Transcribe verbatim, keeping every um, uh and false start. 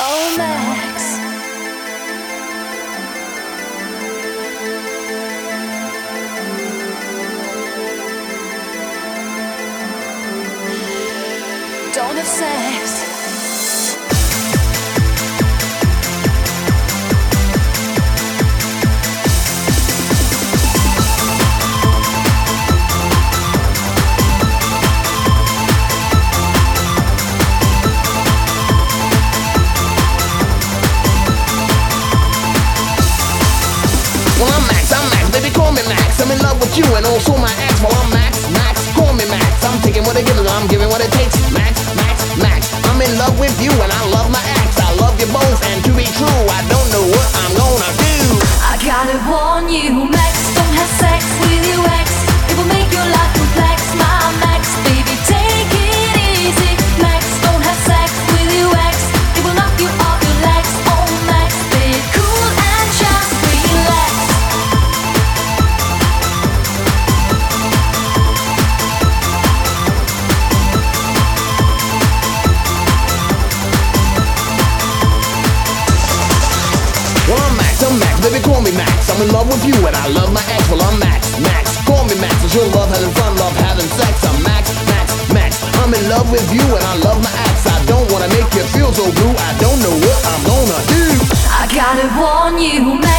Oh, Max. Don't have sex. Well, I'm Max, I'm Max, baby, call me Max. I'm in love with you and also my ex. Well, I'm Max, Max, call me Max. I'm taking what it gives, I'm giving what it takes. Max, Max, Max, I'm in love with you and I love my ex. I love you both, and to be true, I don't know what I'm gonna do. I gotta warn you, Max, don't have sex with your ex. It will make your life complex, my Max. Baby, take it easy. Max, don't have sex with your ex. It will knock you off your legs. Oh, Max, be cool and just relax. Well, I'm Max, I'm Max, baby, call me Max. I'm in love with you and I love my ex. Well, I'm Max, Max, call me Max. It's your love, having fun, love having sex. I'm Max, Max, Max. I'm in love with you and I love my ex. I don't wanna make you feel so blue. I don't know what I'm gonna do. I gotta warn you, Max.